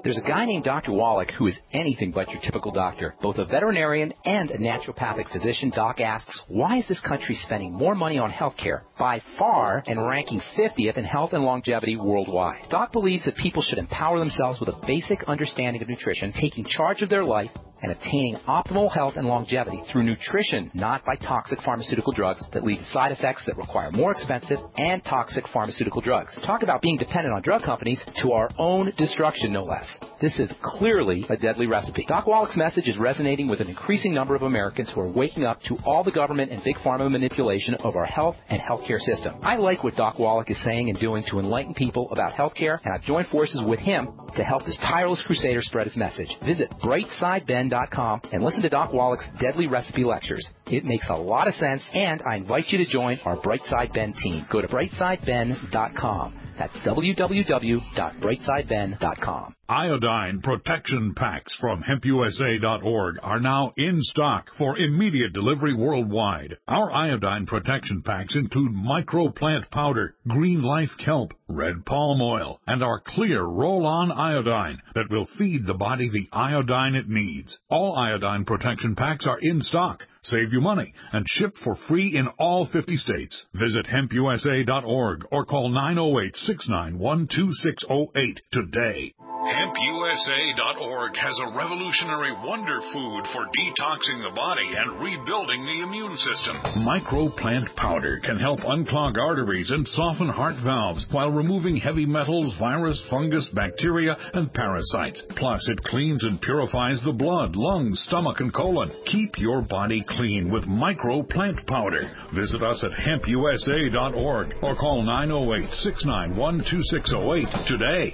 There's a guy named Doctor Wallach who is anything but your typical doctor. Both a veterinarian and a naturopathic physician, Doc asks, why is this country spending more money on health care by far and ranking fiftieth in health and longevity worldwide? Doc believes that people should empower themselves with a basic understanding of nutrition, taking charge of their life, and attaining optimal health and longevity through nutrition, not by toxic pharmaceutical drugs that lead to side effects that require more expensive and toxic pharmaceutical drugs. Talk about being dependent on drug companies to our own destruction, no less. This is clearly a deadly recipe. Doc Wallach's message is resonating with an increasing number of Americans who are waking up to all the government and big pharma manipulation of our health and healthcare system. I like what Doc Wallach is saying and doing to enlighten people about healthcare, and I've joined forces with him to help this tireless crusader spread his message. Visit bright side ben dot com and listen to Doc Wallach's Deadly Recipe Lectures. It makes a lot of sense, and I invite you to join our Brightside Ben team. Go to bright side ben dot com. That's w w w dot bright side ben dot com. Iodine protection packs from hemp u s a dot org are now in stock for immediate delivery worldwide. Our iodine protection packs include microplant powder, green life kelp, red palm oil, and our clear roll-on iodine that will feed the body the iodine it needs. All iodine protection packs are in stock, save you money, and ship for free in all fifty states. Visit hemp u s a dot org or call nine oh eight, six nine one, two six oh eight today. hemp u s a dot org has a revolutionary wonder food for detoxing the body and rebuilding the immune system. Microplant powder can help unclog arteries and soften heart valves while removing heavy metals, virus, fungus, bacteria, and parasites. Plus, it cleans and purifies the blood, lungs, stomach, and colon. Keep your body clean with Microplant powder. Visit us at hemp u s a dot org or call nine oh eight, six nine one, two six oh eight today.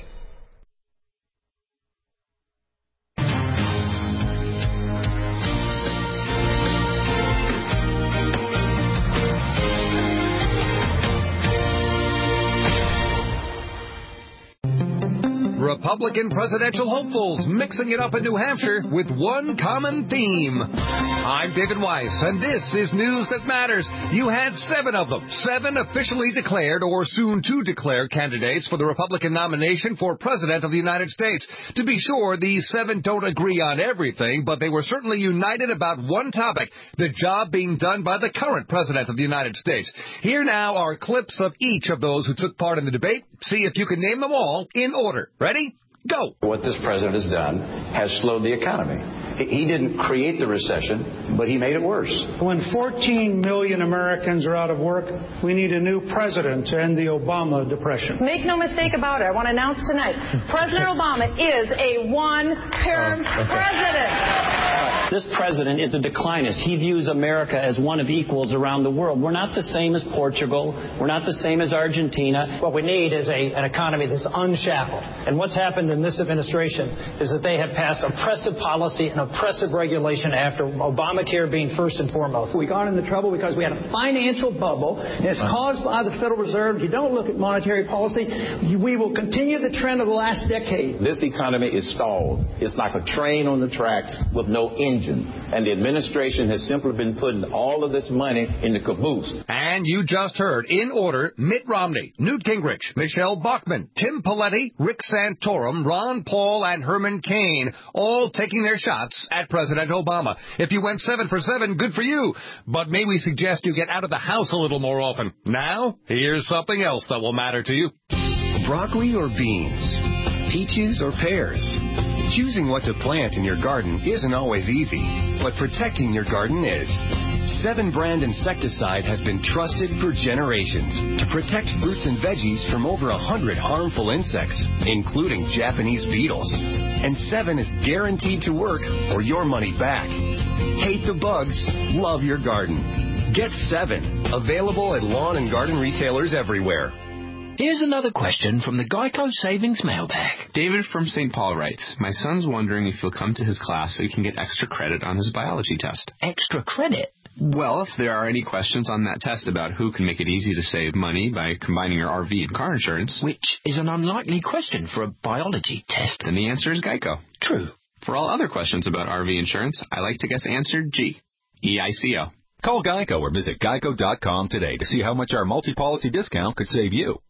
Republican presidential hopefuls mixing it up in New Hampshire with one common theme. I'm David Weiss, and this is News That Matters. You had seven of them, seven officially declared or soon to declare candidates for the Republican nomination for President of the United States. To be sure, these seven don't agree on everything, but they were certainly united about one topic, the job being done by the current President of the United States. Here now are clips of each of those who took part in the debate. See if you can name them all in order. Ready? Go. What this president has done has slowed the economy. He didn't create the recession, but he made it worse. When fourteen million Americans are out of work, we need a new president to end the Obama depression. Make no mistake about it. I want to announce tonight, President Obama is a one-term oh, okay. president. This president is a declinist. He views America as one of equals around the world. We're not the same as Portugal. We're not the same as Argentina. What we need is a, an economy that's unshackled. And what's happened in this administration is that they have passed oppressive policy and oppressive regulation after Obamacare being first and foremost. We got in the trouble because we had a financial bubble, and it's caused by the Federal Reserve. You don't look at monetary policy. We will continue the trend of the last decade. This economy is stalled. It's like a train on the tracks with no engine. And the administration has simply been putting all of this money in the caboose. And you just heard, in order, Mitt Romney, Newt Gingrich, Michelle Bachmann, Tim Pawlenty, Rick Santorum, Ron Paul, and Herman Cain, all taking their shots at President Obama. If you went seven for seven, good for you. But may we suggest you get out of the house a little more often. Now, here's something else that will matter to you. Broccoli or beans? Peaches or pears? Choosing what to plant in your garden isn't always easy, but protecting your garden is. Seven brand insecticide has been trusted for generations to protect fruits and veggies from over a hundred harmful insects, including Japanese beetles. And Seven is guaranteed to work or your money back. Hate the bugs, love your garden. Get Seven, available at lawn and garden retailers everywhere. Here's another question from the Geico Savings Mailbag. David from Saint Paul writes, my son's wondering if he'll come to his class so he can get extra credit on his biology test. Extra credit? Well, if there are any questions on that test about who can make it easy to save money by combining your R V and car insurance... Which is an unlikely question for a biology test. Then the answer is Geico. True. For all other questions about R V insurance, I like to guess answer G. E I C O. Call Geico or visit geico dot com today to see how much our multi-policy discount could save you.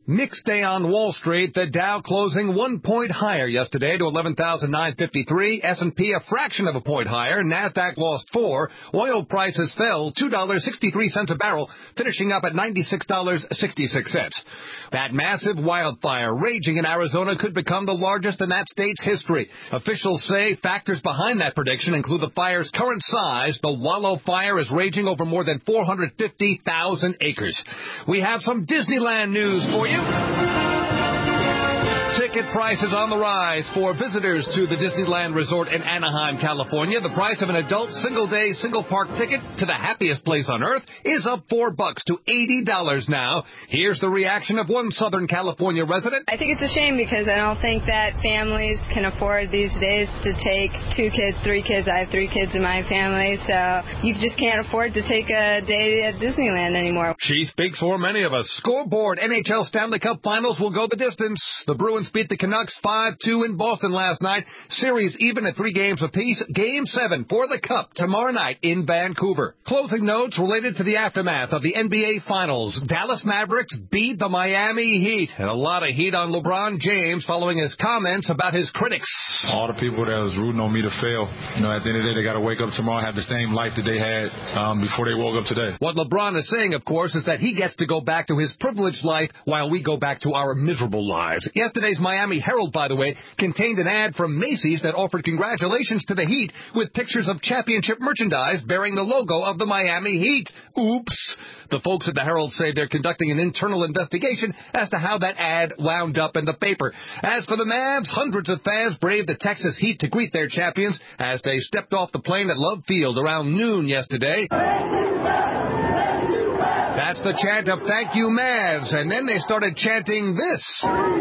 Mixed day on Wall Street. The Dow closing one point higher yesterday to eleven thousand nine hundred fifty-three. S and P a fraction of a point higher. NASDAQ lost four. Oil prices fell two dollars and sixty-three cents a barrel, finishing up at ninety-six dollars and sixty-six cents. That massive wildfire raging in Arizona could become the largest in that state's history. Officials say factors behind that prediction include the fire's current size. The Wallow Fire is raging over more than four hundred fifty thousand acres. We have some Disneyland news for you. Ticket prices on the rise for visitors to the Disneyland Resort in Anaheim, California. The price of an adult single-day, single-park ticket to the happiest place on earth is up four bucks to eighty dollars now. Here's the reaction of one Southern California resident. I think it's a shame because I don't think that families can afford these days to take two kids, three kids. I have three kids in my family, so you just can't afford to take a day at Disneyland anymore. She speaks for many of us. Scoreboard, N H L Stanley Cup Finals will go the distance. The Bruins beat the Canucks five two in Boston last night. Series even at three games apiece. Game seven for the Cup tomorrow night in Vancouver. Closing notes related to the aftermath of the N B A Finals. Dallas Mavericks beat the Miami Heat. And a lot of heat on LeBron James following his comments about his critics. All the people that was rooting on me to fail, you know, at the end of the day, they got to wake up tomorrow and have the same life that they had um, before they woke up today. What LeBron is saying, of course, is that he gets to go back to his privileged life while we go back to our miserable lives. Yesterday's Miami Herald, by the way, contained an ad from Macy's that offered congratulations to the Heat with pictures of championship merchandise bearing the logo of the Miami Heat. Oops. The folks at the Herald say they're conducting an internal investigation as to how that ad wound up in the paper. As for the Mavs, hundreds of fans braved the Texas Heat to greet their champions as they stepped off the plane at Love Field around noon yesterday. That's the chant of "Thank you, Mavs." And then they started chanting this.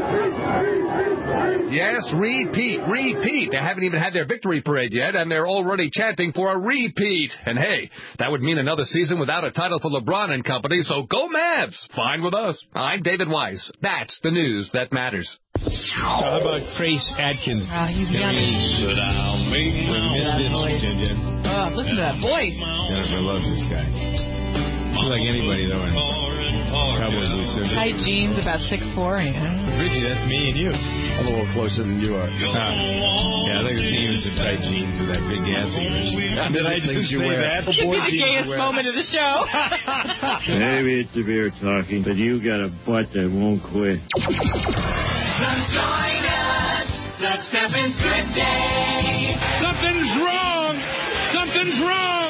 Yes, repeat, repeat. They haven't even had their victory parade yet, and they're already chanting for a repeat. And hey, that would mean another season without a title for LeBron and company, so go Mavs. Fine with us. I'm David Weiss. That's the news that matters. So how about Trace Adkins? Oh, he's yummy. Oh, listen to that voice. Jennifer loves this guy. He's like anybody, though, in cowboy boots. Tight jeans, about six foot four. Yeah. Richie, that's me and you. I'm a little closer than you are. Uh, yeah, I think I've seen you in some tight jeans with that big ass. Did I just you say wear. that? Could be the gayest moment of the show. Maybe it's the beer talking, but you got a butt that won't quit. Join us. Doug Steffens Good Day. Something's wrong. Something's wrong.